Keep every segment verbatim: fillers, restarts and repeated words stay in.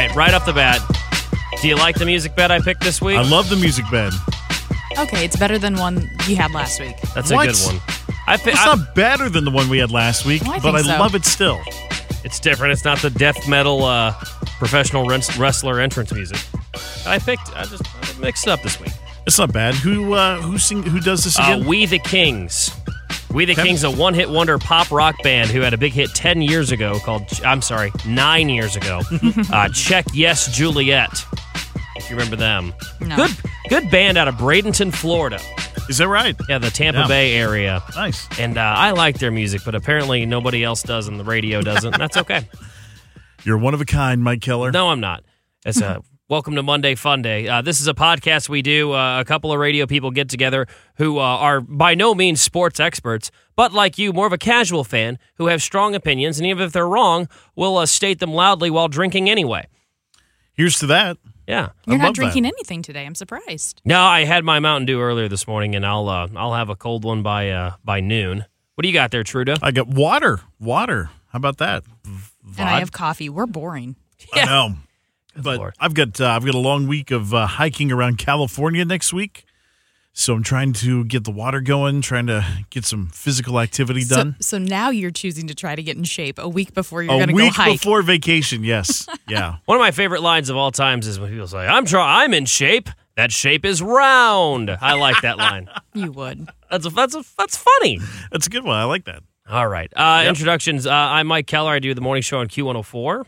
right, right off the bat. Do you like the music bed I picked this week? I love the music bed. Okay, it's better than one you had last week. That's What? a good one. I pi- It's I- not better than the one we had last week, Well, I but think I so. love it still. It's different. It's not the death metal uh, professional res- wrestler entrance music. I picked. I just I mixed it up this week. It's not bad. Who uh, who sing? Who does this Uh, again? We the Kings. We the Okay. Kings, a one-hit wonder pop rock band who had a big hit ten years ago called, I'm sorry, nine years ago. uh, Check Yes Juliet, if you remember them. No. Good good band out of Bradenton, Florida. Is that right? Yeah, the Tampa Yeah. Bay area. Nice. And uh, I like their music, but apparently nobody else does and the radio doesn't. That's okay. You're one of a kind, Mike Keller. No, I'm not. It's a welcome to Monday Fun Day. Uh, this is a podcast we do. Uh, a couple of radio people get together who uh, are by no means sports experts, but like you, more of a casual fan who have strong opinions, and even if they're wrong, will uh, state them loudly while drinking anyway. Here's to that. Yeah. You're I not love drinking that. anything today. I'm surprised. No, I had my Mountain Dew earlier this morning, and I'll uh, I'll have a cold one by uh, by noon. What do you got there, Truda? I got water. Water. How about that? And I have coffee. We're boring. I know. Good But Lord. I've got uh, I've got a long week of uh, hiking around California next week, so I'm trying to get the water going, trying to get some physical activity So, done. so now you're choosing to try to get in shape a week before you're a going to go week hike. before vacation, yes, yeah. One of my favorite lines of all times is when people say, "I'm try- I'm in shape. That shape is round." I like that line. You would. That's a, that's a, that's funny. That's a good one. I like that. All right. Uh, Yep. Introductions. Uh, I'm Mike Keller. I do the morning show on Q one oh four.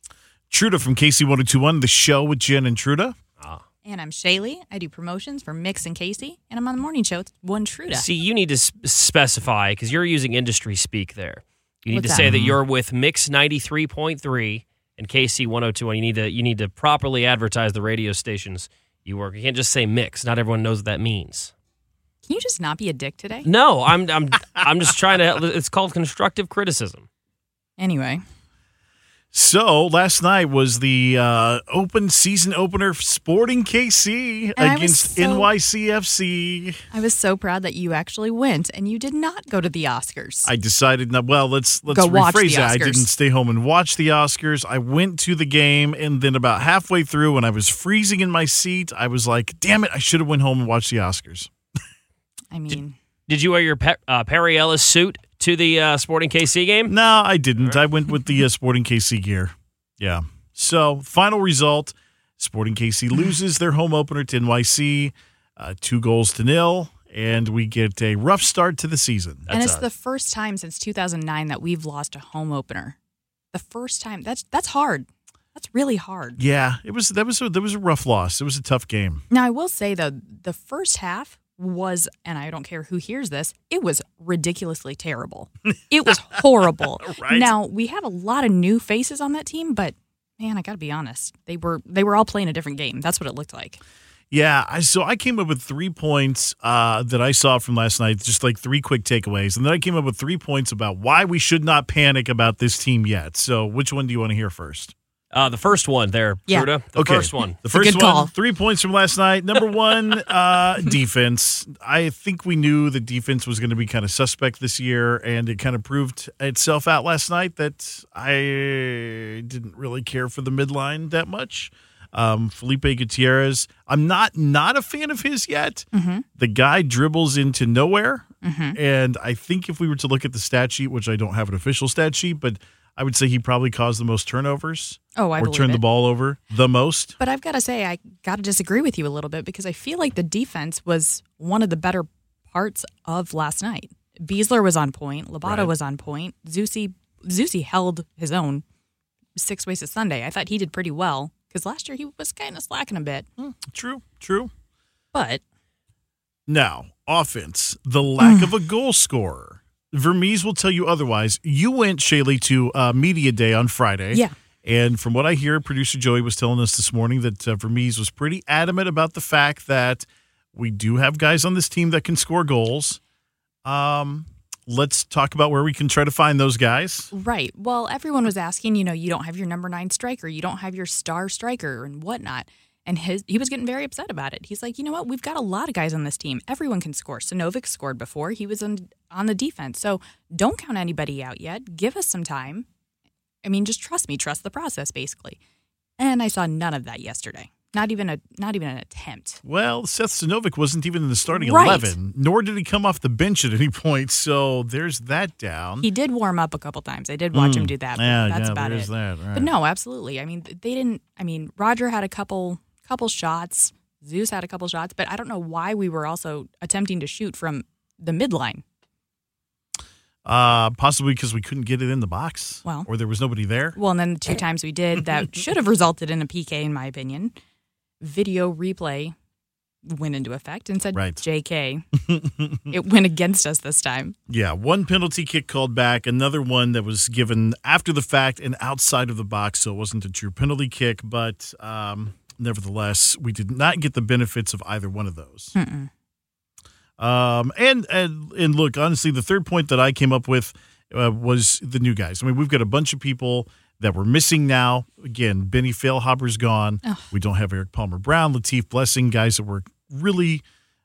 Truda from K C one oh two one, the show with Jen and Truda. And I'm Shaylee. I do promotions for Mix and Casey. And I'm on the morning show. It's one Truda. See, you need to s- specify because you're using industry speak there. You need What's to that? say that you're with Mix ninety-three point three and K C one oh two one. You need to you need to properly advertise the radio stations you work. You can't just say Mix. Not everyone knows what that means. Can you just not be a dick today? No, I'm I'm I'm just trying to. It's called constructive criticism. Anyway. So last night was the uh, open season opener for Sporting K C And I was against so- N Y C F C. I was so proud that you actually went and you did not go to the Oscars. I decided, not, well, let's let's Go watch rephrase the that. I Oscars. didn't stay home and watch the Oscars. I went to the game, and then about halfway through, when I was freezing in my seat, I was like, "Damn it! I should have went home and watched the Oscars." I mean, Did you wear your Pe- uh, Perry Ellis suit to the uh, Sporting K C game? No, I didn't. I went with the uh, Sporting K C gear. Yeah. So, final result: Sporting K C loses their home opener to N Y C, uh, two goals to nil, and we get a rough start to the season. and it's a- the first time since two thousand nine that we've lost a home opener. The first time. That's that's hard. That's really hard. Yeah, it was. That was a, that was a rough loss. It was a tough game. Now, I will say, though, the first half was, and I don't care who hears this, it was ridiculously terrible. It was horrible. Right. Now, we have a lot of new faces on that team, but man, I got to be honest. They were they were all playing a different game. That's what it looked like. Yeah, I, so I came up with three points uh, that I saw from last night, just like three quick takeaways. And then I came up with three points about why we should not panic about this team yet. So which one do you want to hear first? Uh, the first one there, Yeah. Truda. The Okay. first one. The It's a first good one, call. three points from last night. Number one, uh, defense. I think we knew the defense was going to be kind of suspect this year, and it kind of proved itself out last night that I didn't really care for the midline that much. Um, Felipe Gutierrez, I'm not not a fan of his yet. Mm-hmm. The guy dribbles into nowhere, Mm-hmm. and I think if we were to look at the stat sheet, which I don't have an official stat sheet, but I would say he probably caused the most turnovers. Oh, I or believe turned it. the ball over the most. But I've got to say, I got to disagree with you a little bit because I feel like the defense was one of the better parts of last night. Beasler was on point. Lobato Right. was on point. Zusi, Zusi held his own six ways to Sunday. I thought he did pretty well because last year he was kind of slacking a bit. True, true. But Now, offense, the lack of a goal scorer. Vermees will tell you otherwise. You went, Shaylee, to uh, Media Day on Friday. Yeah. And from what I hear, producer Joey was telling us this morning that uh, Vermees was pretty adamant about the fact that we do have guys on this team that can score goals. Um, let's talk about where we can try to find those guys. right. Well, everyone was asking, you know, you don't have your number nine striker. You don't have your star striker and whatnot. And his he was getting very upset about it. He's like, you know what? We've got a lot of guys on this team. Everyone can score. Sinovic scored before. He was on, on the defense. So don't count anybody out yet. Give us some time. I mean, just trust me. Trust the process, basically. And I saw none of that yesterday. Not even a not even an attempt. Well, Seth Sinovic wasn't even in the starting Right. eleven, nor did he come off the bench at any point. So there's that down. He did warm up a couple times. I did watch him do that. But yeah, that's yeah, about there's it. that. Right. But no, absolutely. I mean, they didn't. I mean, Roger had a couple couple shots. Zeus had a couple shots, but I don't know why we were also attempting to shoot from the midline. Uh, possibly because we couldn't get it in the box, Well. or there was nobody there. Well, and then the two times we did, that should have resulted in a P K, in my opinion. Video replay went into effect and said Right. J K. It went against us this time. Yeah, one penalty kick called back, another one that was given after the fact and outside of the box, so it wasn't a true penalty kick, but um, nevertheless, we did not get the benefits of either one of those. Mm-mm. Um, and, and and look, honestly, the third point that I came up with uh, was the new guys. I mean, we've got a bunch of people that we're missing now. Again, Benny Feilhaber's gone. Ugh. We don't have Eric Palmer Brown, Latif Blessing, guys that were really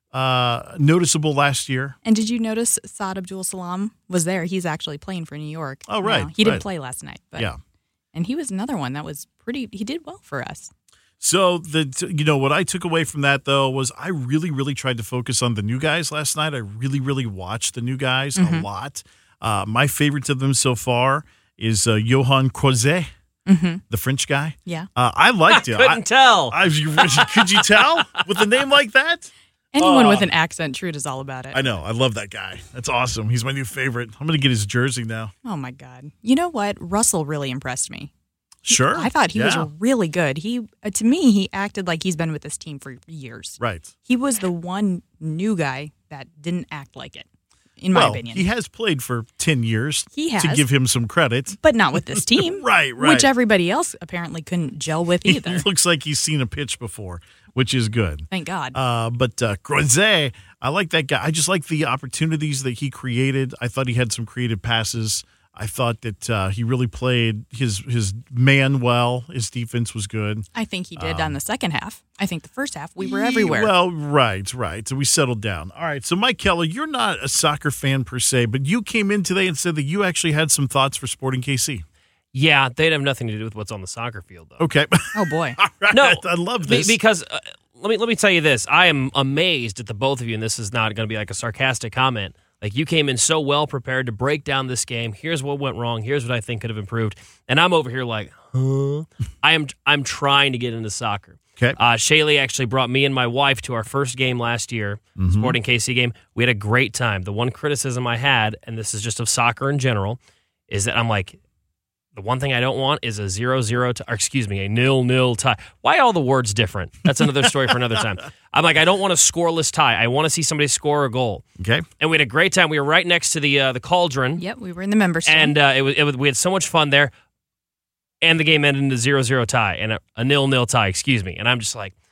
uh, noticeable last year. And did you notice Saad Abdul Salam was there? He's actually playing for New York. Oh, right, now. He didn't right. play last night. But, Yeah. And he was another one that was pretty, he did well for us. So the you know what I took away from that though was I really really tried to focus on the new guys last night. I really really watched the new guys Mm-hmm. a lot. Uh, my favorite of them so far is uh, Johan Crozet, Mm-hmm. the French guy. Yeah. Uh, I liked it. Couldn't I, tell. I, could you tell with a name like that? Anyone Oh. with an accent, Trude is all about it. I know. I love that guy. That's awesome. He's my new favorite. I'm going to get his jersey now. Oh, my God. You know what? Russell really impressed me. Sure. I thought he Yeah. was really good. He, uh, to me, he acted like he's been with this team for years. Right. He was the one new guy that didn't act like it, in my well, opinion. he has played for ten years. He To has. give him some credit. But not with this team. Right, right. Which everybody else apparently couldn't gel with He either. looks like he's seen a pitch before, which is good. Thank God. Uh, but uh, Crozet, I like that guy. I just like the opportunities that he created. I thought he had some creative passes. I thought that uh, he really played his his man well. His defense was good. I think he did um, on the second half. I think the first half, we were everywhere. Well, right, right. So we settled down. All right. So Mike Keller, you're not a soccer fan per se, but you came in today and said that you actually had some thoughts for Sporting K C. Yeah, they'd have nothing to do with what's on the soccer field, though. Okay. Oh, boy. All right. No, I love Be- this. because uh, let me let me tell you this: I am amazed at the both of you, and this is not going to be like a sarcastic comment. Like, you came in so well prepared to break down this game. Here's what went wrong. Here's what I think could have improved. And I'm over here like, huh? I am I'm trying to get into soccer. Okay. Uh, Shaylee actually brought me and my wife to our first game last year, Mm-hmm. Sporting K C game. We had a great time. The one criticism I had, and this is just of soccer in general, is that I'm like, the one thing I don't want is a zero-zero, t- or excuse me, a nil-nil tie. Why all the words different? That's another story for another time. I'm like, I don't want a scoreless tie. I want to see somebody score a goal. Okay. And we had a great time. We were right next to the uh, the Cauldron, Yep, we were in the members. and uh, it was, it was we had so much fun there. And the game ended in a zero-zero tie and a, a nil-nil tie. Excuse me. And I'm just like,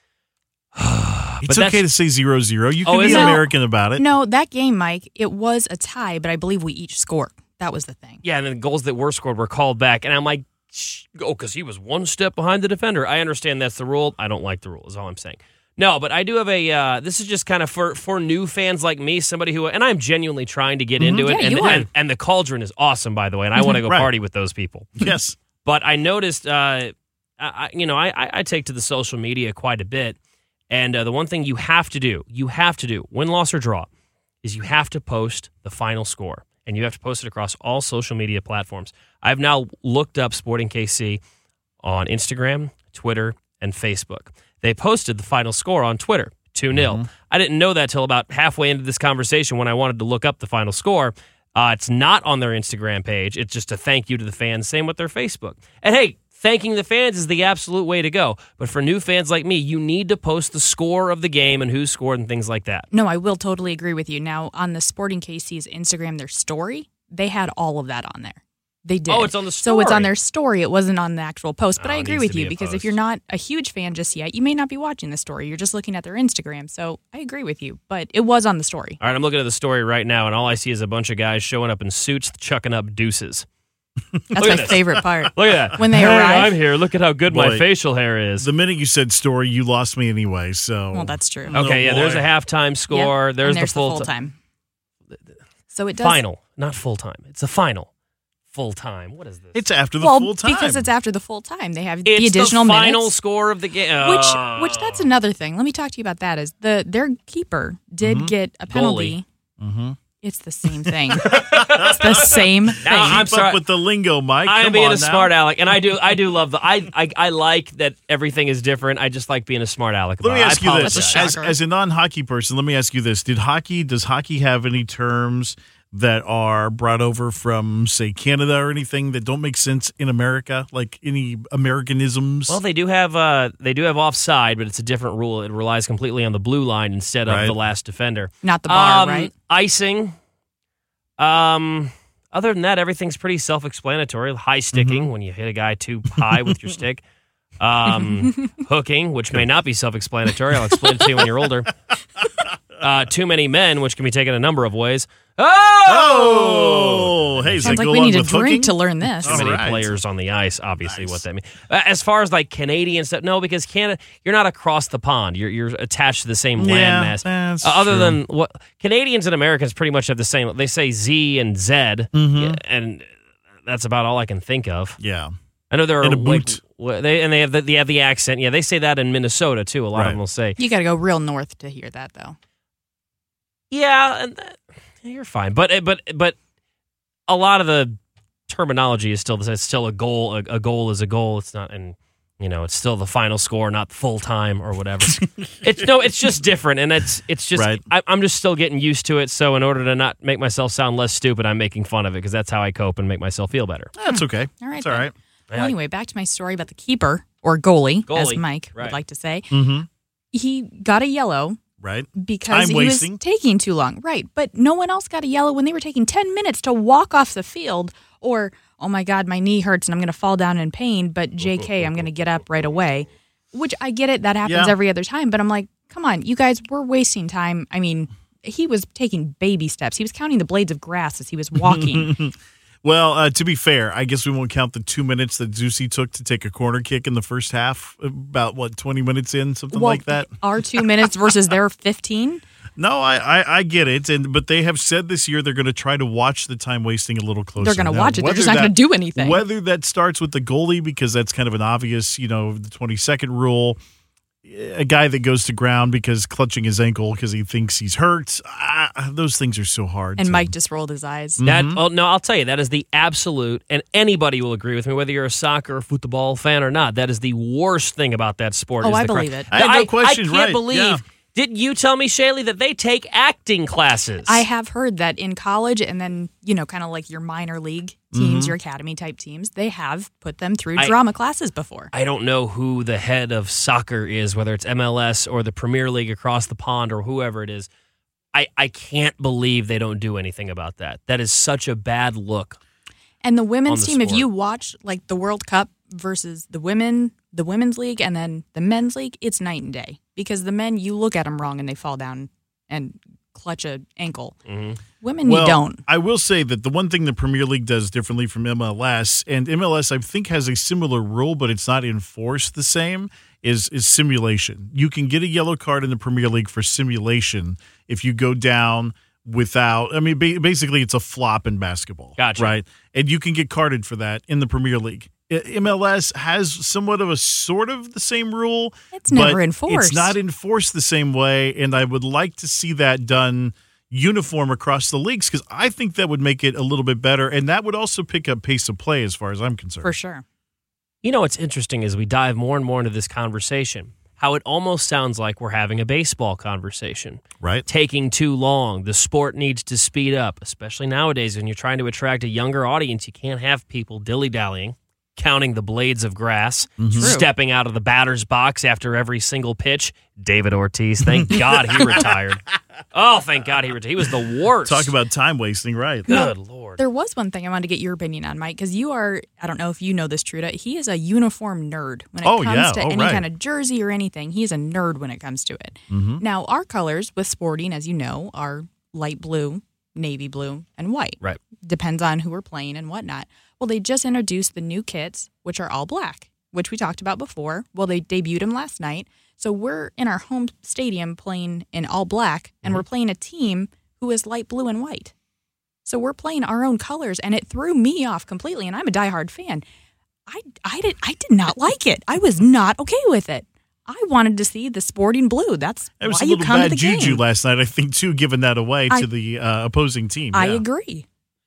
It's that's- okay to say zero zero. You can Oh, be is it? American about it. No, that game, Mike, it was a tie, but I believe we each scored. That was the thing. yeah. And then the goals that were scored were called back, and I'm like, Shh, oh, because he was one step behind the defender. I understand that's the rule. I don't like the rule. Is all I'm saying. No, but I do have a. Uh, this is just kind of for for new fans like me, somebody who, and I'm genuinely trying to get into it. Yeah, and, you are. and and the Cauldron is awesome, by the way, and I want to go Right. party with those people. Yes. But I noticed, uh, I, I, you know, I, I I take to the social media quite a bit, and uh, the one thing you have to do, you have to do, win, loss, or draw, is you have to post the final score, and you have to post it across all social media platforms. I've now looked up Sporting K C on Instagram, Twitter, and Facebook. They posted the final score on Twitter, two nil. Mm-hmm. I didn't know that till about halfway into this conversation when I wanted to look up the final score. Uh, it's not on their Instagram page. It's just a thank you to the fans. Same with their Facebook. And hey, thanking the fans is the absolute way to go. But for new fans like me, you need to post the score of the game and who scored and things like that. No, I will totally agree with you. Now, on the Sporting K C's Instagram, their story, they had all of that on there. They did. Oh, it's on the So it's on story. their story. It wasn't on the actual post. But Oh, I it agree needs with to you be a because if post. you're not a huge fan just yet, you may not be watching the story. You're just looking at their Instagram. So I agree with you. But it was on the story. All right, I'm looking at the story right now, and all I see is a bunch of guys showing up in suits, chucking up deuces. That's Look my at this. favorite part. Look at that. When they hey, arrive. I'm here. Look at how good my Boy. facial hair is. The minute you said story, you lost me anyway. So Well, that's true. Oh, Okay, yeah, there's boy. a halftime score. Yep. There's, And there's the full, full ti- time. So it does. final, not full time. It's the final. full time. What is this? It's after the well, full time. because it's after the full time. They have It's the additional the final minutes. score of the game. Which, Oh. which that's another thing. Let me talk to you about that. Is the their keeper did Mm-hmm. get a penalty? Mhm. It's the same thing. It's the same thing. Now, I'm Keep sorry. up with the lingo, Mike. I am Come being on a now. smart aleck, and I do. I do love the. I, I I like that everything is different. I just like being a smart aleck. Let about me it. I ask you apologize. this: That's a as, shocker. as a non-hockey person, let me ask you this: Did hockey? Does hockey have any terms that are brought over from, say, Canada or anything that don't make sense in America? Like any Americanisms? Well, they do have uh, they do have offside, but it's a different rule. It relies completely on the blue line instead of Right. the last defender. Not the bar, Um, right? Icing. Um. Other than that, everything's pretty self-explanatory. High sticking Mm-hmm. when you hit a guy too high with your stick. Um, hooking, which may not be self-explanatory. I'll explain it to you when you're older. Uh, too many men, which can be taken a number of ways. Oh! Oh, hey, does Sounds that like go we along need a with drink hooking? to learn this. Too many All right. players on the ice, obviously, Nice. what that means. Uh, as far as like Canadian stuff, no, because Canada, you're not across the pond. You're you're attached to the same Yeah, landmass. that's Uh, other true. than what Canadians and Americans pretty much have the same. They say Z and Z, Mm-hmm. yeah, and that's about all I can think of. Yeah. I know there are And a like, boot. w- they and they have the, they have the accent. Yeah, they say that in Minnesota too. A lot Right. of them will say, You got to go real north to hear that, though. yeah, and that, you're fine. But but but a lot of the terminology is still the same. It's still a goal. A, a goal is a goal. It's not, and you know, it's still the final score, not full time or whatever. it's no, it's just different, and it's it's just Right. I, I'm just still getting used to it. So in order to not make myself sound less stupid, I'm making fun of it because that's how I cope and make myself feel better. That's okay. All right, It's all then. right. Well, anyway, back to my story about the keeper, or goalie, as Goalie, Mike right. would like to say. Mm-hmm. He got a yellow Right. because Time he wasting. was taking too long. Right. But no one else got a yellow when they were taking ten minutes to walk off the field, or, oh my God, my knee hurts and I'm going to fall down in pain, but J K, I'm going to get up right away. Which I get it. That happens Yeah. every other time. But I'm like, come on, you guys, we're wasting time. I mean, he was taking baby steps. He was counting the blades of grass as he was walking. Well, uh, to be fair, I guess we won't count the two minutes that Zusi took to take a corner kick in the first half. About, what, twenty minutes in, something Well, like that? Our two minutes versus their fifteen. No, I, I, I get it, and but they have said this year they're going to try to watch the time wasting a little closer. They're going to Now, watch it. They're whether just not that- going to do anything. Whether that starts with the goalie because that's kind of an obvious, you know, the twenty second rule. A guy that goes to ground because clutching his ankle because he thinks he's hurt. Ah, those things are so hard. And to- Mike just rolled his eyes. That oh, no, I'll tell you that is the absolute, and anybody will agree with me, whether you're a soccer or football fan or not. That is the worst thing about that sport. Oh, is I the believe cri- it. I have no question, I can't right, believe. yeah. Didn't you tell me, Shaylee, that they take acting classes? I have heard that in college and then, you know, kind of like your minor league teams, Mm-hmm. your academy type teams, they have put them through I- drama classes before. I don't know who the head of soccer is, whether it's M L S or the Premier League across the pond or whoever it is. I, I can't believe they don't do anything about that. That is such a bad look. And the women's On the team, if sport. you watch like the World Cup versus the women, the women's league, and then the men's league, it's night and day. Because the men, you look at them wrong and they fall down and clutch a ankle. Mm-hmm. Women, well, you don't. I will say that the one thing the Premier League does differently from M L S, and M L S I think has a similar rule, but it's not enforced the same, is is simulation. You can get a yellow card in the Premier League for simulation if you go down without, I mean, ba- basically it's a flop in basketball. Gotcha. Right? And you can get carded for that in the Premier League. I- M L S has somewhat of a sort of the same rule. It's never but enforced. It's not enforced the same way, and I would like to see that done uniform across the leagues because I think that would make it a little bit better, and that would also pick up pace of play as far as I'm concerned. For sure. You know what's interesting as we dive more and more into this conversation, how it almost sounds like we're having a baseball conversation. Right? Taking too long. The sport needs to speed up, especially nowadays when you're trying to attract a younger audience. You can't have people dilly-dallying, counting the blades of grass, stepping out of the batter's box after every single pitch. David Ortiz, thank God he retired. Oh, thank God he retired. He was the worst. Talk about time wasting, right? Good Lord. There was one thing I wanted to get your opinion on, Mike, because you are, I don't know if you know this, Truda, he is a uniform nerd when it Oh, comes yeah. to Oh, any right. kind of jersey or anything. He is a nerd when it comes to it. Mm-hmm. Now, our colors with Sporting, as you know, are light blue, navy blue, and white. Right. Depends on who we're playing and whatnot. Well, they just introduced the new kits, which are all black, which we talked about before. Well, they debuted them last night. So we're in our home stadium playing in all black, and Mm-hmm. we're playing a team who is light blue and white. So we're playing our own colors, and it threw me off completely. And I'm a diehard fan. I, I, did, I did not like it. I was not okay with it. I wanted to see the sporting blue. That's It was why a you little come to bad the juju game. last night, I think, too, giving that away I, to the uh, opposing team. I yeah. agree.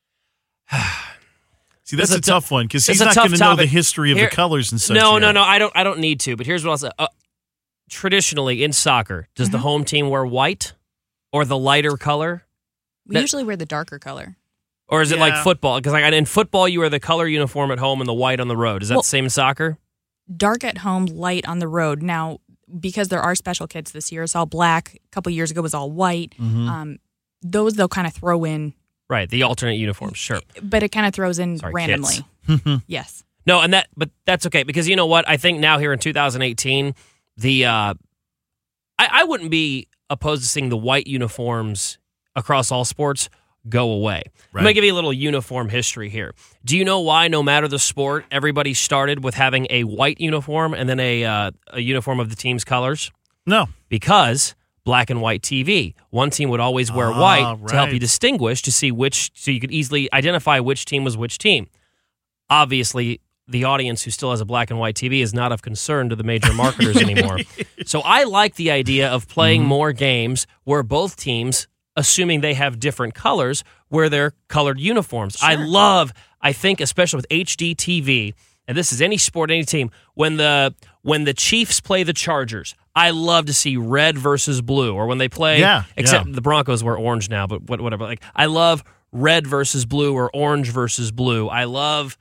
See, that's It's a a, t- tough one because it's he's a not tough going to know the topic. history of Here- the colors and such. No, yet. no, no. I don't. I don't need to. But here's what I'll say. Uh, traditionally, in soccer, does the home team wear white or the lighter color, We That- usually wear the darker color. or is it like Yeah. football? Because like in football, you wear the color uniform at home and the white on the road. Is that Well- the same in soccer? Dark at home, light on the road. Now, because there are special kits this year, it's all black. A couple years ago, it was all white. Mhm. Um, those they'll kind of throw in, Right, the alternate uniforms. Sure. but it kind of throws in Sorry, randomly. kits. Yes. No, and that, but that's okay because you know what? I think now here in two thousand eighteen, the uh, I, I wouldn't be opposed to seeing the white uniforms across all sports go away. I'm going to Right. give you a little uniform history here. Do you know why, no matter the sport, everybody started with having a white uniform and then a uh, a uniform of the team's colors? No. Because black and white T V. One team would always wear Ah, white to help you right. distinguish to see which, so you could easily identify which team was which team. Obviously, the audience who still has a black and white T V is not of concern to the major marketers anymore. So I like the idea of playing Mm-hmm. more games where both teams, assuming they have different colors, wear their colored uniforms. I love, I think, especially with H D T V, and this is any sport, any team, when the when the Chiefs play the Chargers, I love to see red versus blue, or when they play, Yeah, except yeah. the Broncos wear orange now, but what- whatever. Like I love red versus blue or orange versus blue. I love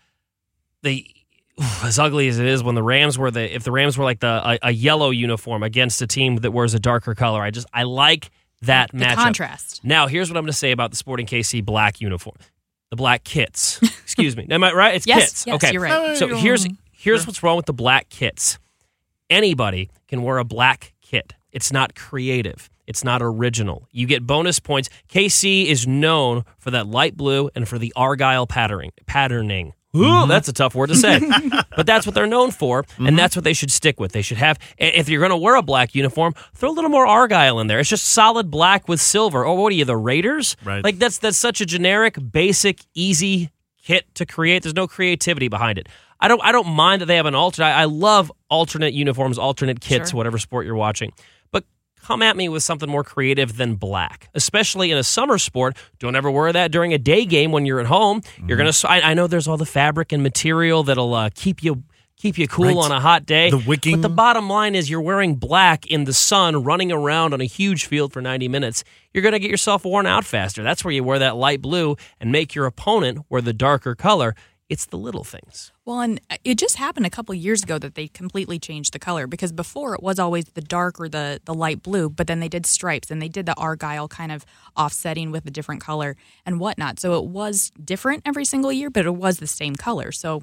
the as ugly as it is when the Rams were the if the Rams were like the a, a yellow uniform against a team that wears a darker color. I just I like that The matchup. contrast. Now here's what I'm going to say about the Sporting K C black uniform, the black kits. Excuse me, am I right? It's Yes, kits. yes, okay, you're right. So here's here's what's wrong with the black kits. Anybody can wear a black kit. It's not creative. It's not original. You get bonus points. K C is known for that light blue and for the Argyle patterning. Patterning. Ooh, that's a tough word to say. But that's what they're known for, and that's what they should stick with. They should have, and if you're going to wear a black uniform, throw a little more Argyle in there. It's just solid black with silver. Or what are you, the Raiders? Right. Like that's that's such a generic, basic, easy kit to create. There's no creativity behind it. I don't I don't mind that they have an alternate. I, I love alternate uniforms, alternate kits, Sure. whatever sport you're watching. But come at me with something more creative than black, especially in a summer sport. Don't ever wear that during a day game when you're at home. You're gonna. I, I know there's all the fabric and material that'll uh, keep you keep you cool Right. on a hot day. The wicking. But the bottom line is, you're wearing black in the sun, running around on a huge field for ninety minutes. You're gonna get yourself worn out faster. That's where you wear that light blue and make your opponent wear the darker color. It's the little things. Well, and it just happened a couple years ago that they completely changed the color because before it was always the dark or the, the light blue, but then they did stripes and they did the Argyle kind of offsetting with a different color and whatnot. So it was different every single year, but it was the same color. So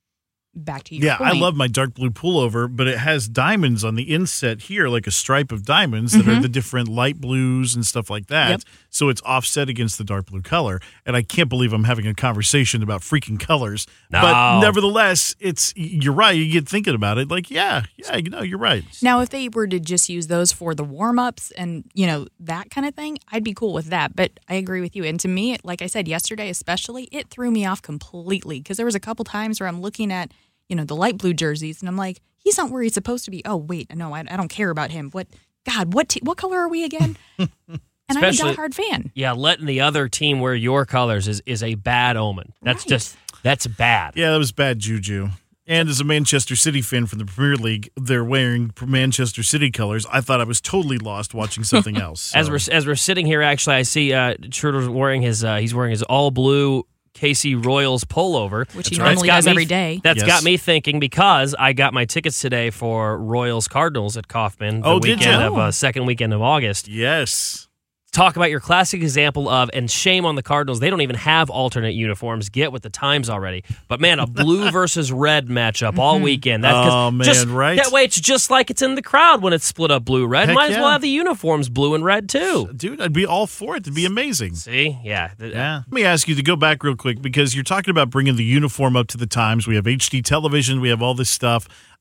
back to your Yeah, point. I love my dark blue pullover, but it has diamonds on the inset here, like a stripe of diamonds that are the different light blues and stuff like that. Yep. So it's offset against the dark blue color. And I can't believe I'm having a conversation about freaking colors. No. But nevertheless, it's you're right. You get thinking about it, like, yeah, yeah, you know, you're right. Now, if they were to just use those for the warm-ups and, you know, that kind of thing, I'd be cool with that. But I agree with you. And to me, like I said, yesterday especially, it threw me off completely because there was a couple times where I'm looking at, you know, the light blue jerseys and I'm like, he's not where he's supposed to be. Oh, wait, no, I, I don't care about him. What, God, what t- what color are we again? And Especially- I'm a diehard fan. Yeah, letting the other team wear your colors is, is a bad omen. That's Right. just that's bad. Yeah, that was bad juju. And as a Manchester City fan from the Premier League, they're wearing Manchester City colors. I thought I was totally lost watching something else. As So- we're as we're sitting here, actually, I see uh, Trudeau's wearing his uh, he's wearing his all blue K C Royals pullover, Which he That's normally got does me- every day. That's Yes. got me thinking because I got my tickets today for Royals Cardinals at Kaufman the Oh, did weekend ya? of uh, second weekend of August. yes. Talk about your classic example of, and shame on the Cardinals, they don't even have alternate uniforms. Get with the times already. But man, a blue versus red matchup all weekend. That, 'cause Oh, man, just- right? That way it's just like it's in the crowd when it's split up blue-red. Heck Might as well yeah. have the uniforms blue and red too. Dude, I'd be all for it. It'd be amazing. See? Yeah. Th- Yeah. Let me ask you to go back real quick because you're talking about bringing the uniform up to the times. We have H D television. We have all this stuff.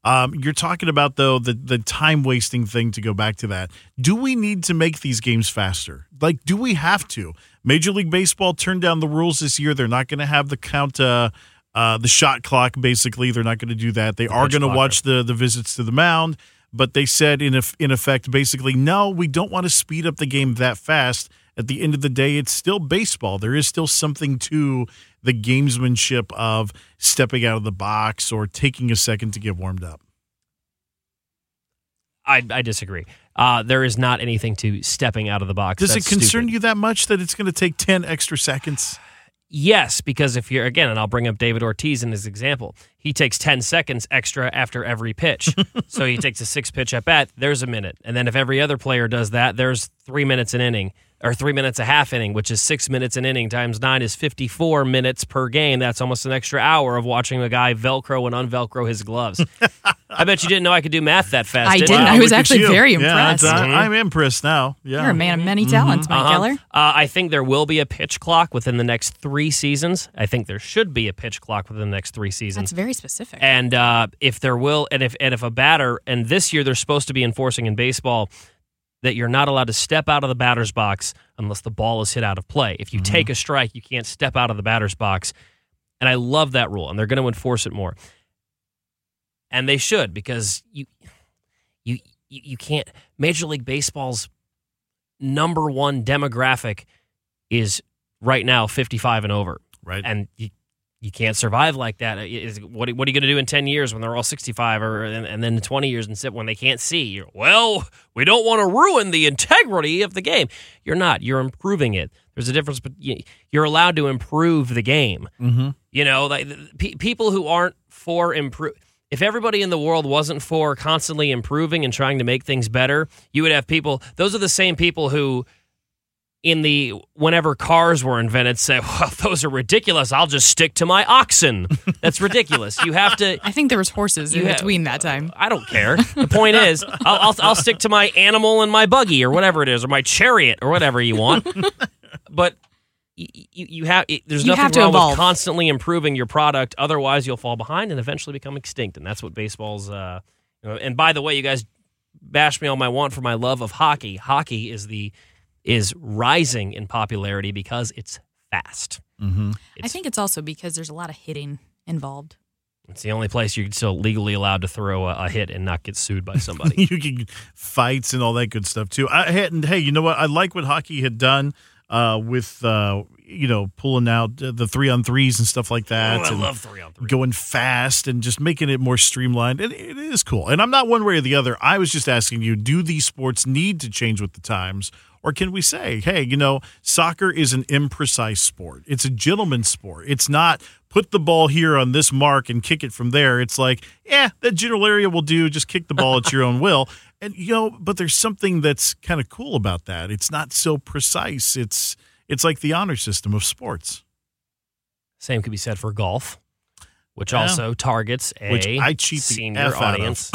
Um, you're talking about, though, the, the time-wasting thing, to go back to that. Do we need to make these games faster? Like, do we have to? Major League Baseball turned down the rules this year. They're not going to have the count, uh, uh, the shot clock, basically. They're not going to do that. They The are pitch going to clock, watch the, the visits to the mound, but they said, in, eff- in effect, basically, no, we don't want to speed up the game that fast. At the end of the day, it's still baseball. There is still something to the gamesmanship of stepping out of the box or taking a second to get warmed up. I, I disagree. Uh, there is not anything to stepping out of the box. Does That's it concern stupid. you that much that it's going to take ten extra seconds? Yes, because if you're, again, and I'll bring up David Ortiz in his example, he takes ten seconds extra after every pitch. So he takes a six-pitch at bat, there's a minute. And then if every other player does that, there's three minutes an inning, or three minutes a half inning, which is six minutes an inning times nine is fifty-four minutes per game. That's almost an extra hour of watching a guy Velcro and unvelcro his gloves. I bet you didn't know I could do math that fast, I did didn't. you? I was look at actually you. very Yeah, impressed. I- I'm impressed now. Yeah. You're a man of many talents, Mike Uh-huh. Geller. Uh, I think there will be a pitch clock within the next three seasons. I think there should be a pitch clock within the next three seasons. That's very specific. And uh, if there will, and if and if a batter, and this year they're supposed to be enforcing in baseball that you're not allowed to step out of the batter's box unless the ball is hit out of play. If you Mm-hmm. take a strike, you can't step out of the batter's box. And I love that rule, and they're going to enforce it more. And they should, because you you you you can't. Major League Baseball's number one demographic is right now fifty-five and over, Right. and you you can't survive like that. Is what what are you going to do in ten years when they're all sixty-five, or and, and then twenty years and sit when they can't see? You're, well, we don't want to ruin the integrity of the game. You're not. You're improving it. There's a difference, but you- you're allowed to improve the game. Mm-hmm. You know, like pe- people who aren't for improve. If everybody in the world wasn't for constantly improving and trying to make things better, you would have people. Those are the same people who, in the whenever cars were invented, say, "Well, those are ridiculous. I'll just stick to my oxen." That's ridiculous. You have to. I think there was horses in You ha- between that time. I don't care. The point is, I'll, I'll I'll stick to my animal and my buggy or whatever it is, or my chariot or whatever you want. But you, you, you have it, there's You nothing have to wrong evolve. with constantly improving your product. Otherwise, you'll fall behind and eventually become extinct. And that's what baseball's. Uh, you know, and by the way, you guys bash me on my want for my love of hockey. Hockey is the is rising in popularity because it's fast. Mm-hmm. I It's, think it's also because there's a lot of hitting involved. it's the only place you're still legally allowed to throw a, a hit and not get sued by somebody. You can fights and all that good stuff too. I had, and hey, you know what? I like what hockey had done uh, with uh, you know pulling out the three on threes and stuff like that. Oh, I and love three on three. going fast and just making it more streamlined. And it is cool. And I'm not one way or the other. I was just asking you: do these sports need to change with the times? Or can we say, hey, you know, soccer is an imprecise sport. It's a gentleman's sport. It's not put the ball here on this mark and kick it from there. It's like, yeah, that general area will do. Just kick the ball at your own will. And, you know, but there's something that's kind of cool about that. It's not so precise. It's it's like the honor system of sports. Same could be said for golf, which Yeah. also targets a Which I cheat the senior F out of. audience.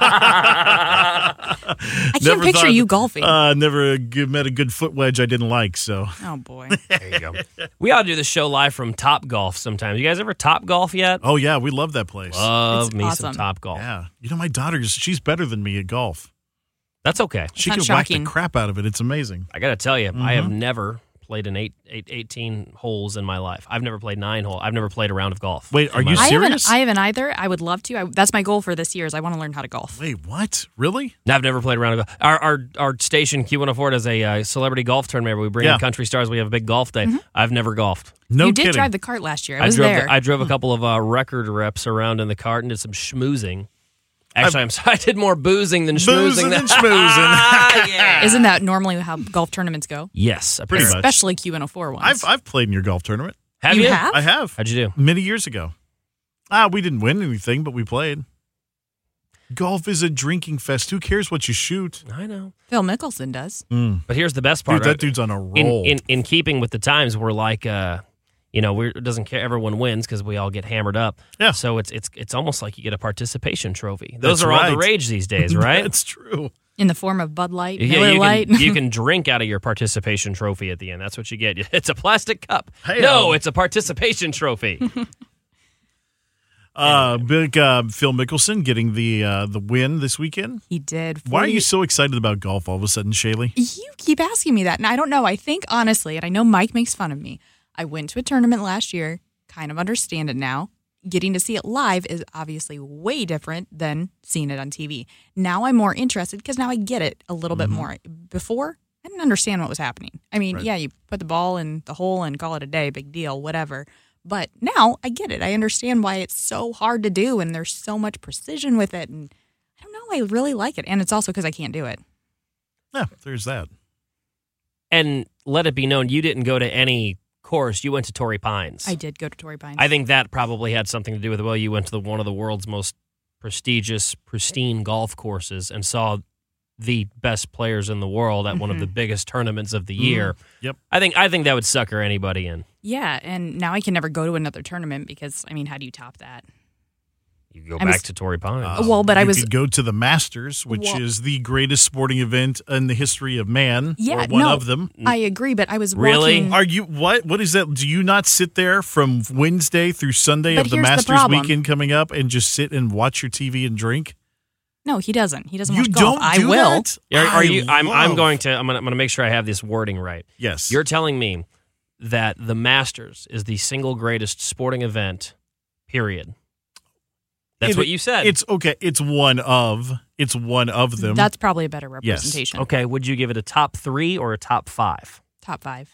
I can't Never picture thought- you golfing. Uh, never g- met a good foot wedge I didn't like, so. oh, boy. There you go. We ought to do the show live from Top Golf sometime. You guys ever Top Golf yet? Oh, yeah, we love that place. Love It's me some awesome. Top Golf. Yeah. You know, my daughter's, she's better than me at golf. That's okay. She not can whack the shocking. crap out of it. It's amazing. I got to tell you, I have Mm-hmm. never played an eight, eight, eighteen holes in my life. I've never played nine holes. I've never played a round of golf. Wait, are in my you life. I haven't, serious? I haven't either. I would love to. I, that's my goal for this year is I want to learn how to golf. Wait, what? Really? I've never played a round of golf. Our our, our station, Q one oh four, does a uh, celebrity golf tournament where we bring Yeah. in country stars. We have a big golf day. I've never golfed. No you kidding. did drive the cart last year. I I was drove there. The, I drove a couple of uh, record reps around in the cart and did some schmoozing. Actually, I'm sorry, I did more boozing than schmoozing. Boozing than and schmoozing. yeah. Isn't that normally how golf tournaments go? Yes, Pretty apparently. much. Especially Q one oh four ones. I've, I've played in your golf tournament. Have You you? have? I have. How'd you do? Many years ago. Ah, we didn't win anything, but we played. Golf is a drinking fest. Who cares what you shoot? I know. Phil Mickelson does. Mm. But here's the best part. Dude, that right? dude's on a roll. in, in in keeping with the times, we're like, uh, you know, we're, it doesn't care. Everyone wins because we all get hammered up. Yeah. So it's it's it's almost like you get a participation trophy. Those That's are all the right. rage these days, right? That's true. In the form of Bud Light, Yeah, Miller you Light. can, you can drink out of your participation trophy at the end. That's what you get. It's a plastic cup. Hey-o. No, it's a participation trophy. Uh, big uh, Phil Mickelson getting the uh, the win this weekend. He did. Why are forty you so excited about golf all of a sudden, Shaylee? You keep asking me that, and I don't know. I think, honestly, and I know Mike makes fun of me, I went to a tournament last year, kind of understand it now. Getting to see it live is obviously way different than seeing it on T V. Now I'm more interested because now I get it a little Mm-hmm. bit more. Before, I didn't understand what was happening. I mean, Right. yeah, you put the ball in the hole and call it a day, big deal, whatever. But now I get it. I understand why it's so hard to do, and there's so much precision with it. And I don't know, I really like it. And it's also because I can't do it. Yeah, there's that. And let it be known, you didn't go to any course. You went to Torrey Pines. I did go to Torrey Pines. I think that probably had something to do with, well, you went to the, one of the world's most prestigious, pristine golf courses and saw the best players in the world at one of the biggest tournaments of the year. Yep. I think I think that would sucker anybody in. Yeah, and now I can never go to another tournament because, I mean, how do you top that? You go I back was- to Torrey Pines. Uh, Well, but I you was- could go to the Masters, which Well- is the greatest sporting event in the history of man. Yeah, or one no. of them. I agree, but I was Really? walking. Are you what? What is that? Do you not sit there from Wednesday through Sunday But of the here's the Masters problem. weekend coming up and just sit and watch your T V and drink? No, he doesn't. He doesn't You watch golf. don't I do will. that? Are, are I you? I'm. I'm love- going to. I'm going. I'm going to make sure I have this wording right. Yes. You're telling me that the Masters is the single greatest sporting event. Period. That's It- what you said. It's okay. It's one of. It's one of them. That's probably a better Yes. representation. okay. Would you give it a top three or a top five? Top five.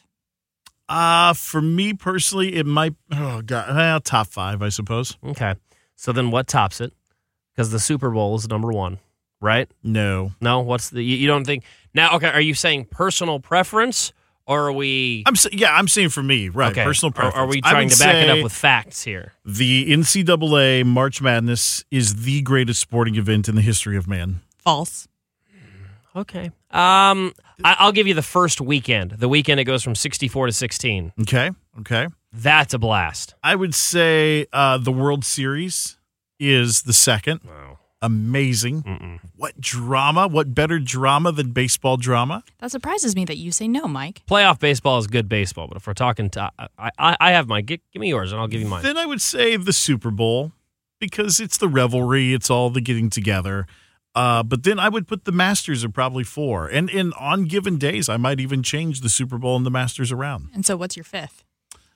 Uh, for me personally, it might. Oh God, well, top five, I suppose. Okay. So then, what tops it? Because the Super Bowl is number one, right? No, No. What's the? You, you don't think now? Okay. Are you saying personal preference, or are we? I'm. sa- Yeah, I'm saying for me, right? okay. Personal Are- preference. Are, we I trying would to back it say up with facts here? the N C double A March Madness is the greatest sporting event in the history of man. False. Okay. Um, I, I'll give you the first weekend. The weekend it goes from sixty-four to sixteen. Okay. Okay. That's a blast. I would say uh, the World Series is the second. Wow. Amazing. Mm-mm. What drama? What better drama than baseball drama? That surprises me that you say no, Mike. Playoff baseball is good baseball, but if we're talking to, I, I, I have mine. Give, give me yours, and I'll give you mine. Then I would say the Super Bowl because it's the revelry. It's all the getting together. Uh, but then I would put the Masters at probably four. And, and on given days, I might even change the Super Bowl and the Masters around. And so what's your fifth?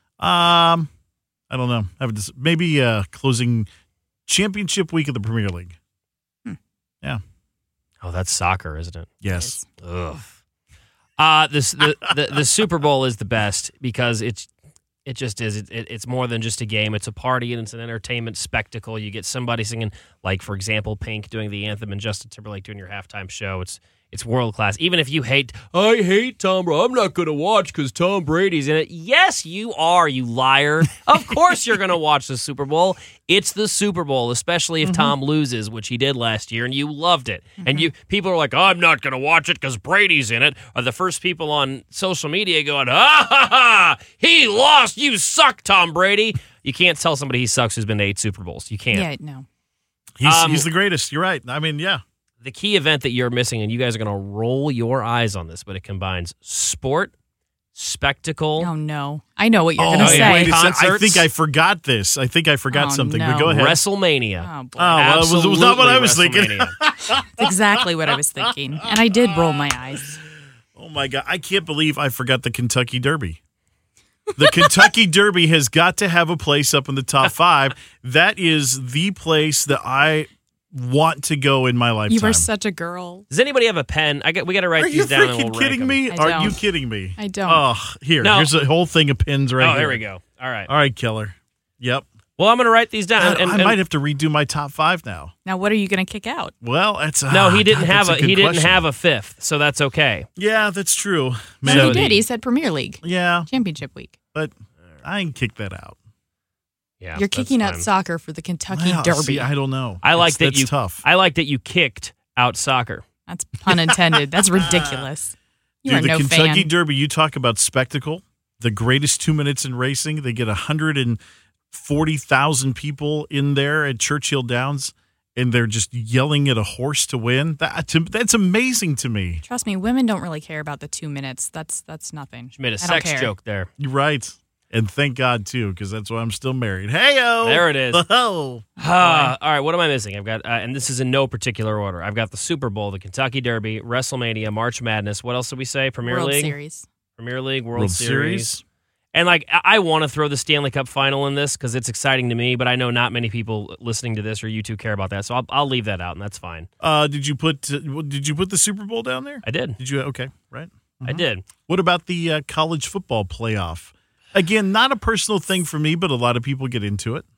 Um, I don't know. I would just, maybe uh, closing championship week of the Premier League. Hmm. Yeah. Oh, that's soccer, isn't it? Yes. Ugh. Uh, this the, the the Super Bowl is the best because it's it just is. It, it, it's more than just a game. It's a party and it's an entertainment spectacle. You get somebody singing, like for example, Pink doing the anthem and Justin Timberlake doing your halftime show. It's it's world class. Even if you hate, I hate Tom Brady. I'm not going to watch because Tom Brady's in it. Yes, you are, you liar. Of course you're going to watch the Super Bowl. It's the Super Bowl, especially if Tom loses, which he did last year, and you loved it. And you people are like, oh, I'm not going to watch it because Brady's in it. Are the first people on social media going, ha ha ha, he lost. You suck, Tom Brady. You can't tell somebody he sucks who's been to eight Super Bowls. You can't. Yeah, no. He's, Um, he's the greatest. You're right. I mean, yeah. The key event that you're missing, and you guys are going to roll your eyes on this, but it combines sport, spectacle. Oh, no. I know what you're Oh, going to yeah. say. wait a sec. I Concerts? think I forgot this. I think I forgot Oh, something. no. But go ahead. WrestleMania. Oh, boy. Oh, well, it was, it was not what I was thinking. Absolutely WrestleMania. That's exactly what I was thinking. And I did roll my eyes. Oh, my God. I can't believe I forgot the Kentucky Derby. The Kentucky Derby has got to have a place up in the top five. That is the place that I want to go in my lifetime. You are such a girl. Does anybody have a pen? I got. We got to write Are these you down. and freaking we'll rank kidding them. me? I Are don't. you kidding me? I don't. Oh, here. No. Here's a whole thing of pins right Oh, here. there we go. All right. All right, Keller. Yep. Well, I'm going to write these down. God, and, I and- might have to redo my top five now. Now, what are you going to kick out? Well, it's uh, no, he didn't God, have that's a. good He didn't question. have a fifth, so that's okay. Yeah, that's true. No, Man, he So did. the- He said Premier League, yeah, Championship Week. but I can kick that out. Yeah, You're that's kicking out fine. soccer for the Kentucky Well, Derby. see, I don't know. I like That's- that that's you. tough. I like that you kicked out soccer. That's pun intended. That's ridiculous. You Dude, are the no Kentucky fan. Derby, you talk about spectacle, the greatest two minutes in racing. They get one hundred forty thousand people in there at Churchill Downs, and they're just yelling at a horse to win. That, to, that's amazing to me. Trust me, women don't really care about the two minutes. That's that's nothing. She made a I don't sex care. joke there. You're right. And thank God, too, because that's why I'm still married. Hey-o! There it is. Oh. Uh, all right, what am I missing? I've got, uh, and this is in no particular order. I've got the Super Bowl, the Kentucky Derby, WrestleMania, March Madness. What else did we say? Premier World League? Series. Premier League, World, World Series. Series. And, like, I, I want to throw the Stanley Cup final in this because it's exciting to me, but I know not many people listening to this or you two care about that, so I'll, I'll leave that out, and that's fine. Uh, did you put uh, Did you put the Super Bowl down there? I did. Did you? Okay, right. I did. What about the uh, college football playoff? Again, not a personal thing for me, but a lot of people get into it.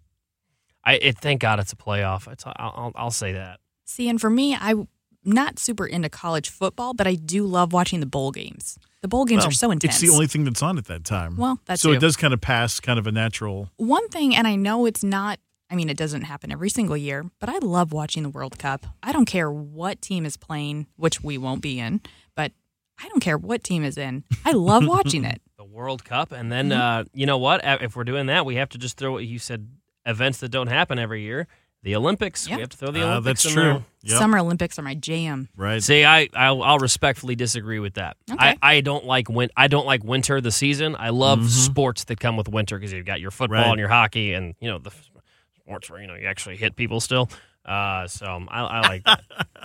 I it, Thank God it's a playoff. It's, I'll, I'll, I'll say that. See, and for me, I'm not super into college football, but I do love watching the bowl games. The bowl games Well, are so intense. It's the only thing that's on at that time. Well, that's so true. it does kind of pass kind of a natural. One thing, and I know it's not, I mean, it doesn't happen every single year, but I love watching the World Cup. I don't care what team is playing, which we won't be in, but I don't care what team is in. I love watching it. The World Cup, and then, uh, you know what? If we're doing that, we have to just throw what you said, events that don't happen every year. The Olympics. Yep. We have to throw the Uh, Olympics that's in true. there. Yep. Summer Olympics are my jam. Right. See, I I'll, I'll respectfully disagree with that. Okay. I, I don't like win. I don't like winter the season. I love Mhm. sports that come with winter because you've got your football Right. and your hockey and you know the sports where you know you actually hit people still. Uh, so I, I like that.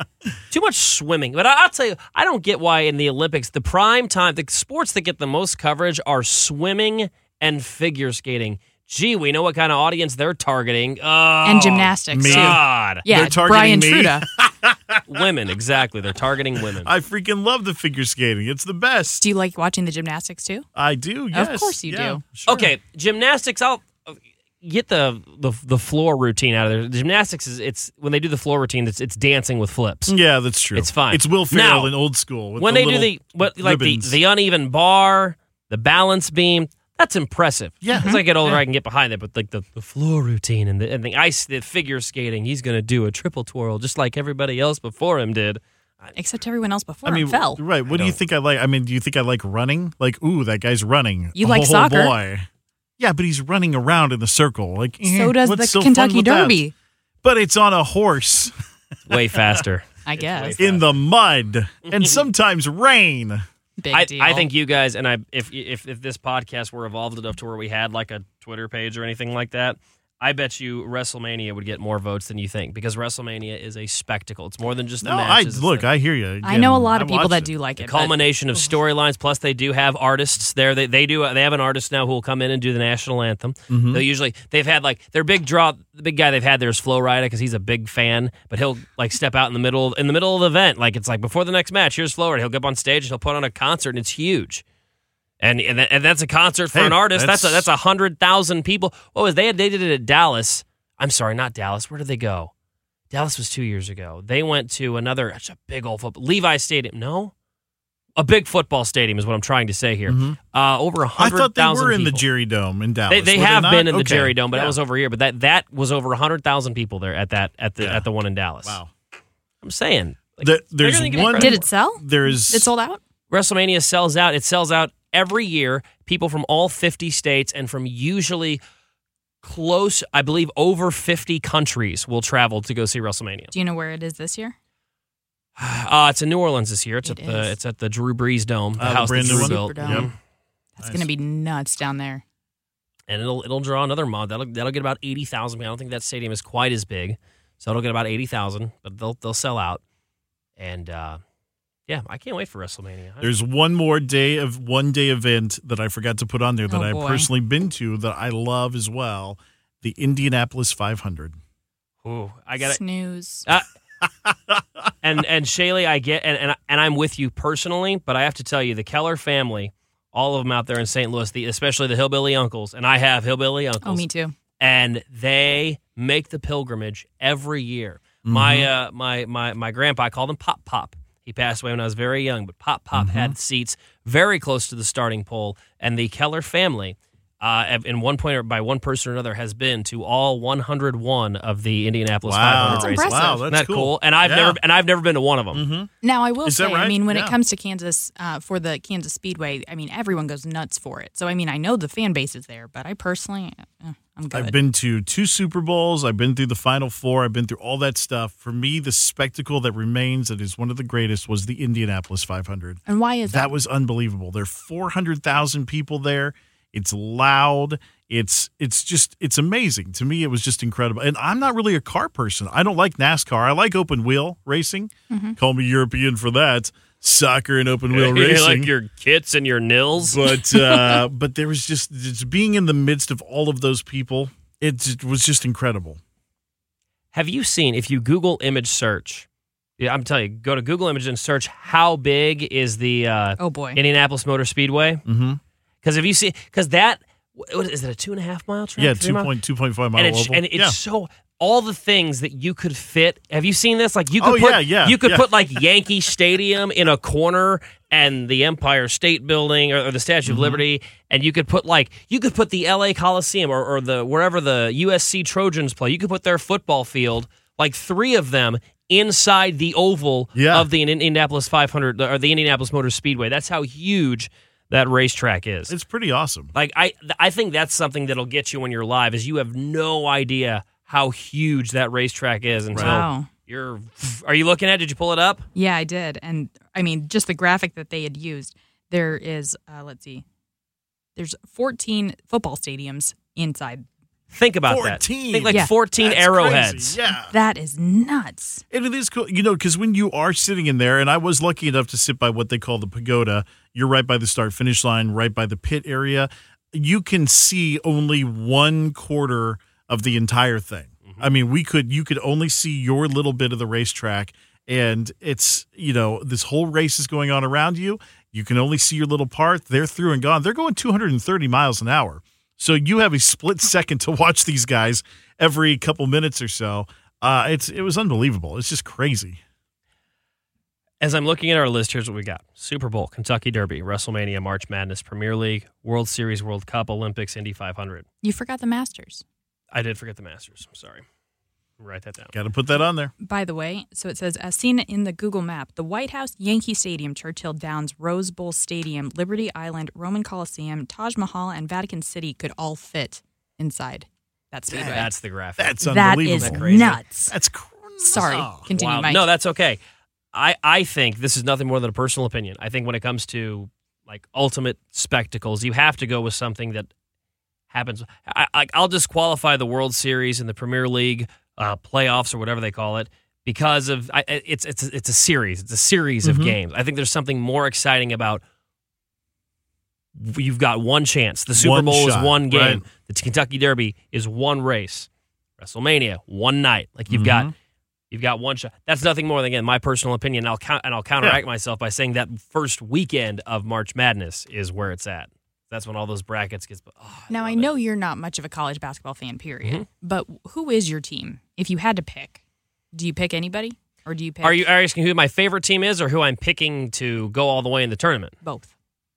Too much swimming, but I, I'll tell you, I don't get why in the Olympics the prime time the sports that get the most coverage are swimming and figure skating. Gee, we know what kind of audience they're targeting. Oh, And gymnastics, me. too. God. Yeah, They're targeting Brian me. Truda. Women, exactly. They're targeting women. I freaking love the figure skating. It's the best. Do you like watching the gymnastics, too? I do, yes. course you Yeah, do. sure. Okay, gymnastics. I'll get the, the the floor routine out of there. Gymnastics is it's when they do the floor routine. It's it's dancing with flips. Yeah, that's true. It's fine. It's Will Ferrell Now, in Old School. with When the they do little the what like the, ribbons. the uneven bar, the balance beam. That's impressive. Yeah. As I get older, Yeah. I can get behind that. But like the, the floor routine and the and the ice, the figure skating, he's going to do a triple twirl just like everybody else before him did. Except everyone else before I mean, him fell. right. What do you don't. think I like? I mean, do you think I like running? Like, ooh, that guy's running. You oh, like soccer. Boy. Yeah, but he's running around in the circle. Like, eh, So does what's the so fun Kentucky with that? Derby, But it's on a horse Way faster. I guess. in the mud and sometimes rain. Big I, deal. I think you guys and I, if if if this podcast were evolved enough to where we had like a Twitter page or anything like that, I bet you WrestleMania would get more votes than you think because WrestleMania is a spectacle. It's more than just the No, I matches. It's look. the- I hear you. I know a Again, lot of I people watched that it. do like The it. but- culmination of storylines. Plus, they do have artists there. They they do they have an artist now who will come in and do the national anthem. Mhm. They usually they've had like their big draw. The big guy they've had there is Flo Rida because he's a big fan. But he'll like step out in the middle in the middle of the event. Like it's like before the next match. Here's Flo Rida. He'll get up on stage and he'll put on a concert and it's huge. And and, that, and that's a concert for Hey, an artist. That's that's- a, that's a hundred thousand people. What was they had? They did it at Dallas. I'm sorry, not Dallas. Where did they go? Dallas was two years ago. They went to another, such a big old football, Levi Stadium. No, a big football stadium is what I'm trying to say here. Mhm. Uh, over a I hundred thought they thousand. were in the people. Jerry Dome in Dallas. They, they were have not? been in the Okay. Jerry Dome, but Yeah. that was over here. But that that was over a hundred thousand people there at that at the Yeah. at the one in Dallas. Wow. I'm saying. Like, The- there's bigger than you give one- credit Did for. it sell? There's It sold out? WrestleMania sells out. It sells out every year. People from all fifty states and from usually close, I believe, over fifty countries will travel to go see WrestleMania. Do you know where it is this year? Uh, it's in New Orleans this year. It's It at the is. it's at the Drew Brees Dome, the Uh, the house brand that new Drew one? built. Superdome. Mhm. That's Nice. going to be nuts down there. And it'll it'll draw another mod. That'll that'll get about eighty thousand. I don't think that stadium is quite as big, so it'll get about eighty thousand. But they'll they'll sell out. And uh, yeah, I can't wait for WrestleMania. There's one more day of one day event that I forgot to put on there that Oh, I've boy. personally been to that I love as well. The Indianapolis five hundred. Ooh, I got it. Snooze. Uh, and and Shaylee, I get and, and and I'm with you personally, but I have to tell you, the Keller family, all of them out there in Saint Louis, the especially the hillbilly uncles, and I have hillbilly uncles. Oh, me too. And they make the pilgrimage every year. My uh my my my grandpa, I called him Pop Pop. He passed away when I was very young, but Pop Pop had seats very close to the starting pole, and the Keller family, uh, in one point or by one person or another, has been to all one hundred one of the Indianapolis Wow. five hundred That's races. impressive. Wow, Isn't that's that cool? And I've Yeah. never and I've never been to one of them. Mm-hmm. Now, I will Is that say, right? I mean, when Yeah. it comes to Kansas, uh, for the Kansas Speedway, I mean, everyone goes nuts for it. So, I mean, I know the fan base is there, but I personally, uh, I'm good. I've been to two Super Bowls. I've been through the Final Four. I've been through all that stuff. For me, the spectacle that remains that is one of the greatest was the Indianapolis five hundred. and why is that? That was unbelievable. There are four hundred thousand people there. It's loud. It's it's just it's amazing. To me, it was just incredible. And I'm not really a car person. I don't like NASCAR. I like open wheel racing. Mm-hmm. Call me European for that. Soccer and open wheel You racing. like your kits and your nils. But uh, but there was just, just being in the midst of all of those people. It just, was just incredible. Have you seen, if you Google image search, yeah, I'm telling you, go to Google Image and search how big is the uh, Oh, boy. Indianapolis Motor Speedway? Mm-hmm. Because if you see, because that, what is it, a two and a half mile track? Yeah, Three two mile? point two point five mile and it's, oval. and it's yeah. so all the things that you could fit. Have you seen this? Like you could Oh, put, yeah, yeah, you could yeah. put like Yankee Stadium in a corner and the Empire State Building or, or the Statue Mm-hmm. of Liberty, and you could put like you could put the L A Coliseum or, or the wherever the U S C Trojans play. You could put their football field, like three of them, inside the oval Yeah. of the Indianapolis five hundred or the Indianapolis Motor Speedway. That's how huge that racetrack is. It's pretty awesome. Like I, I think that's something that'll get you when you're live. Is you have no idea how huge that racetrack is until Wow. you're. Are you looking at it? Did you pull it up? Yeah, I did. And I mean, just the graphic that they had used, there is, uh, let's see, there's fourteen football stadiums inside. Think about fourteen. that. Think like Yeah. fourteen That's arrowheads. crazy. Yeah. That is nuts. And it is cool, you know, because when you are sitting in there, and I was lucky enough to sit by what they call the pagoda, you're right by the start finish line, right by the pit area. You can see only one quarter of the entire thing. Mm-hmm. I mean, we could, you could only see your little bit of the racetrack, and it's, you know, this whole race is going on around you. You can only see your little part. They're through and gone. They're going two hundred thirty miles an hour. So you have a split second to watch these guys every couple minutes or so. Uh, it's it was unbelievable. It's just crazy. As I'm looking at our list, here's what we got: Super Bowl, Kentucky Derby, WrestleMania, March Madness, Premier League, World Series, World Cup, Olympics, Indy five hundred. You forgot the Masters. I did forget the Masters. I'm sorry. Write that down. Got to put that on there. By the way, so it says, as seen in the Google map, the White House, Yankee Stadium, Churchill Downs, Rose Bowl Stadium, Liberty Island, Roman Coliseum, Taj Mahal, and Vatican City could all fit inside that speedway. That's the graphic. That's that unbelievable. is Isn't that crazy? nuts. That's crazy. Sorry, continue, Wow. Mike. No, that's okay. I, I think this is nothing more than a personal opinion. I think when it comes to like ultimate spectacles, you have to go with something that happens. I, I, I'll disqualify the World Series and the Premier League uh, playoffs or whatever they call it because of I, it's it's it's a series. It's a series of Mhm. games. I think there's something more exciting about. You've got one chance. The Super One Bowl shot, is one game. right. The Kentucky Derby is one race. WrestleMania, one night. Like you've got Mhm. you've got one shot. That's nothing more than again my personal opinion. And I'll count and I'll counteract myself by saying that first weekend of March Madness is where it's at. That's when all those brackets get. Oh, Now, I love it. know you're not much of a college basketball fan, period. Mhm. But who is your team? If you had to pick, do you pick anybody? Or do you pick Are you are you asking who my favorite team is or who I'm picking to go all the way in the tournament? both?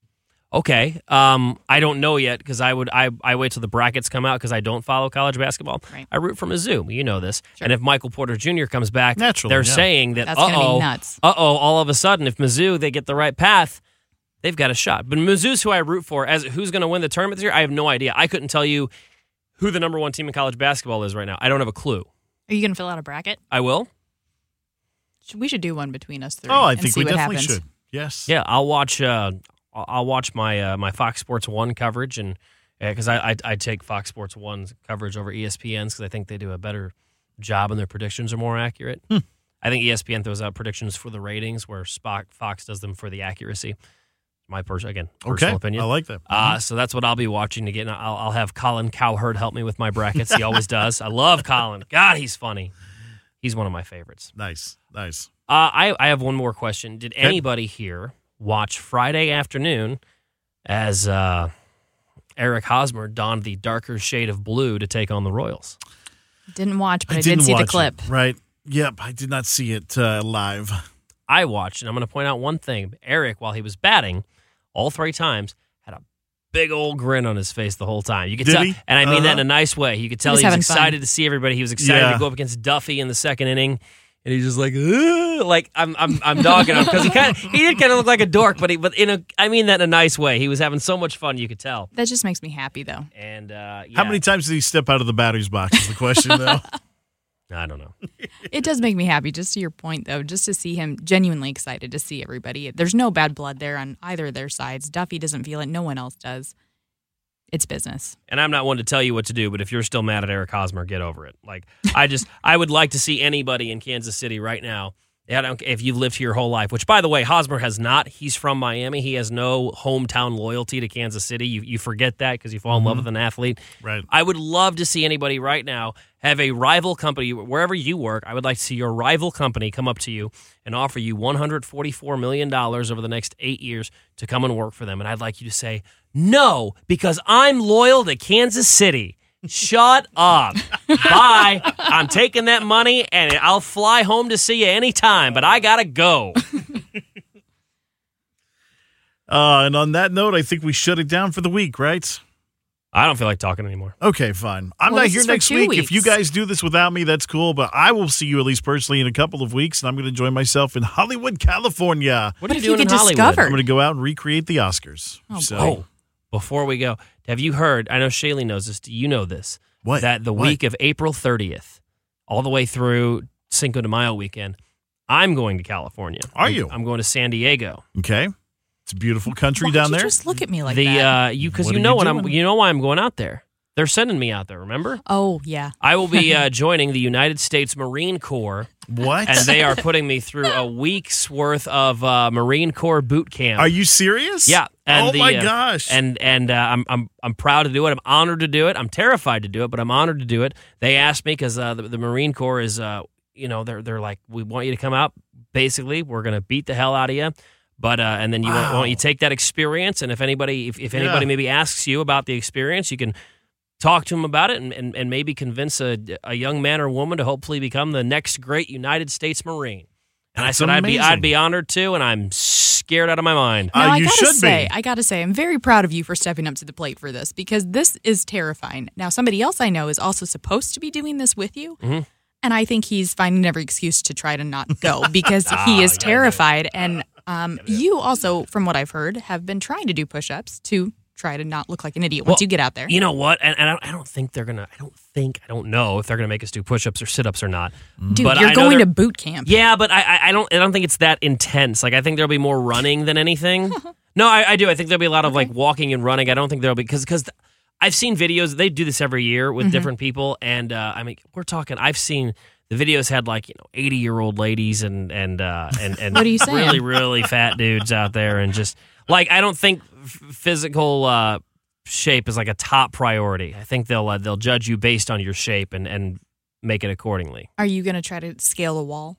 Okay. Um, I don't know yet because I would I, I wait till the brackets come out because I don't follow college basketball. Right. I root for Mizzou. You know this. Sure. And if Michael Porter Junior comes back, Naturally, they're yeah. saying that That's uh gonna be oh, nuts. uh oh, all of a sudden if Mizzou they get the right path, they've got a shot. But Mizzou's who I root for. As who's going to win the tournament this year, I have no idea. I couldn't tell you who the number one team in college basketball is right now. I don't have a clue. Are you going to fill out a bracket? I will. Should- We should do one between us three. Oh, I and think see we what definitely happens. should. Yes. Yeah, I'll watch. Uh, I'll I'll watch my uh, my Fox Sports One coverage, and because I, I I take Fox Sports One's coverage over E S P N's because I think they do a better job and their predictions are more accurate. Hmm. I think E S P N throws out predictions for the ratings, where Spock, Fox does them for the accuracy. My person again, personal Okay. opinion. I like that. Uh, so that's what I'll be watching to get. I'll, I'll have Colin Cowherd help me with my brackets. He always does. I love Colin. God, he's funny. He's one of my favorites. Nice. Nice. Uh, I, I have one more question. Did anybody here watch Friday afternoon as uh, Eric Hosmer donned the darker shade of blue to take on the Royals? Didn't watch, but I, didn't did see the watch clip. it, right. Yep. I did not see it uh, live. I watched, and I'm going to point out one thing. Eric, while he was batting, all three times, had a big old grin on his face the whole time. You could Did tell, he? and I mean Uh-huh. that in a nice way. You could tell was he was having excited fun. to see everybody. He was excited Yeah. to go up against Duffy in the second inning, and he's just like, "Ugh," like I'm, I'm, I'm dogging him because he kind of, he did kind of look like a dork, but he, but in a, I mean that in a nice way. He was having so much fun, you could tell. That just makes me happy, though. And uh, yeah, How many times did he step out of the batter's box is the question, though. I don't know. It does make me happy, just to your point, though, just to see him genuinely excited to see everybody. There's no bad blood there on either of their sides. Duffy doesn't feel it. No one else does. it's business. And I'm not one to tell you what to do, but if you're still mad at Eric Hosmer, get over it. Like, I just, I would like to see anybody in Kansas City right now. I don't, if you've lived here your whole life, which, by the way, Hosmer has not. He's from Miami. He has no hometown loyalty to Kansas City. You you forget that because you fall in mm-hmm. love with an athlete. Right. I would love to see anybody right now have a rival company, wherever you work. I would like to see your rival company come up to you and offer you one hundred forty-four million dollars over the next eight years to come and work for them. And I'd like you to say, no, because I'm loyal to Kansas City. Shut up. Bye. I'm taking that money, and I'll fly home to see you anytime, but I got to go. uh, and on that note, I think we shut it down for the week, right? I don't feel like talking anymore. Okay, fine. I'm well, not here next week. Weeks. If you guys do this without me, that's cool, but I will see you at least personally in a couple of weeks, and I'm going to enjoy myself in Hollywood, California. What are what you doing you in get Hollywood? discovered? I'm going to go out and recreate the Oscars. Oh, so. Oh, before we go, have you heard, I know Shaylee knows this, do you know this? What? That the what? week of April thirtieth, all the way through Cinco de Mayo weekend, I'm going to California. Are I'm, you? I'm going to San Diego. Okay. It's a beautiful country Why down you there. Just look at me like the that. uh, you because What you are know you what I'm doing? you know why I'm going out there. They're sending me out there. Remember? Oh yeah. I will be uh, joining the United States Marine Corps, What? and they are putting me through a week's worth of uh, Marine Corps boot camp. Are you serious? Yeah. And oh the, my uh, gosh. And and uh, I'm I'm I'm proud to do it. I'm honored to do it. I'm terrified to do it, but I'm honored to do it. They asked me because uh, the, the Marine Corps is, uh, you know, they're they're like, we want you to come out. Basically, we're gonna beat the hell out of you. But uh, and then you Wow. want you take that experience, and if anybody if, if anybody Yeah. maybe asks you about the experience, you can talk to them about it and, and, and maybe convince a, a young man or woman to hopefully become the next great United States Marine. And That's I said I'd be amazing. I'd be honored to, and I'm scared out of my mind. Uh, Now, I you gotta should say, be. I gotta say, I'm very proud of you for stepping up to the plate for this because this is terrifying. Now, somebody else I know is also supposed to be doing this with you, Mm-hmm. and I think he's finding every excuse to try to not go because Ah, he is terrified. And um, you also, from what I've heard, have been trying to do push-ups to try to not look like an idiot once Well, you get out there. You know what? And, and I, don't, I don't think they're gonna. I don't think. I don't know if they're gonna make us do push-ups or sit-ups or not. Dude, but you're I know going they're- to boot camp. Yeah, but I, I, I don't. I don't think it's that intense. Like I think there'll be more running than anything. No, I, I do. I think there'll be a lot of like walking and running. I don't think there'll be because because I've seen videos. They do this every year with Mm-hmm. different people, and uh, I mean, we're talking. I've seen the videos had like you know eighty year old ladies and and uh, and and What are you saying? really really fat dudes out there, and just like I don't think f- physical. Uh, shape is like a top priority. I think they'll uh, they'll judge you based on your shape and, and make it accordingly. Are you going to try to scale a wall?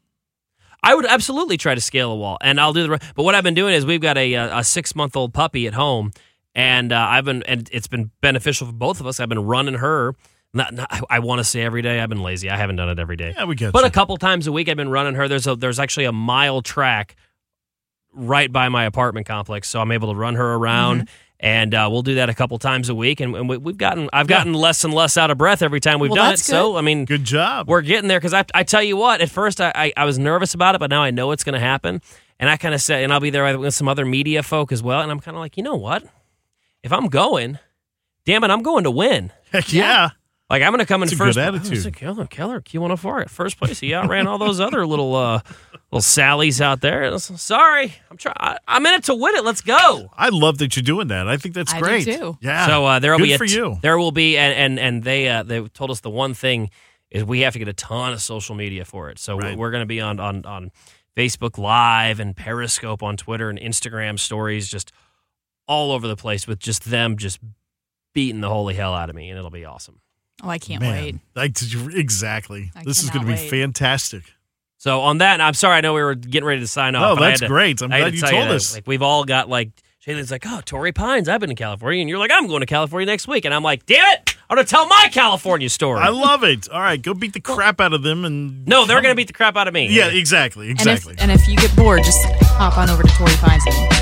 I would absolutely try to scale a wall, and I'll do the. But what I've been doing is we've got a a six month old puppy at home, and uh, I've been and it's been beneficial for both of us. I've been running her. Not, not I, I want to say every day. I've been lazy. I haven't done it every day. Yeah, we get But you. a couple times a week, I've been running her. There's a there's actually a mile track right by my apartment complex, so I'm able to run her around. Mm-hmm. And uh, we'll do that a couple times a week, and, and we, we've gotten I've gotten less and less out of breath every time we've Well, done it. that's So I mean, Good job. we're getting there because I, I tell you what, at first I, I, I was nervous about it, but now I know it's going to happen. And I kind of said, and I'll be there with some other media folk as well. And I'm kind of like, you know what? If I'm going, damn it, I'm going to win. Heck yeah. Like I'm going to come in It's a first. good Oh, attitude. it's a Keller, Keller Q one oh four at first place. He outran all those other little uh, little Sallies out there. And I was, Sorry, I'm trying. I'm in it to win it. Let's go. I love that you're doing that. I think that's I do great. too. Yeah. So uh, there will Good be a for t- you. There will be, and and and they uh, they told us the one thing is we have to get a ton of social media for it. So Right. we're going to be on on on Facebook Live and Periscope on Twitter and Instagram stories, just all over the place with just them just beating the holy hell out of me, and it'll be awesome. Oh, I can't Man, wait. like, did you- exactly. I this is cannot going to be wait. fantastic. So on that, I'm sorry, I know we were getting ready to sign off. Oh, but I that's had to- great. I'm I had glad to you tell told that, us. Like we've all got like Shaylene's like, oh, Torrey Pines, I've been in California, and you're like, I'm going to California next week, and I'm like, damn it, I'm going to tell my California story. I love it. All right, go beat the crap out of them. and no, they're going to beat the crap out of me. Yeah, exactly. And Exactly. if, and if you get bored, just hop on over to Torrey Pines and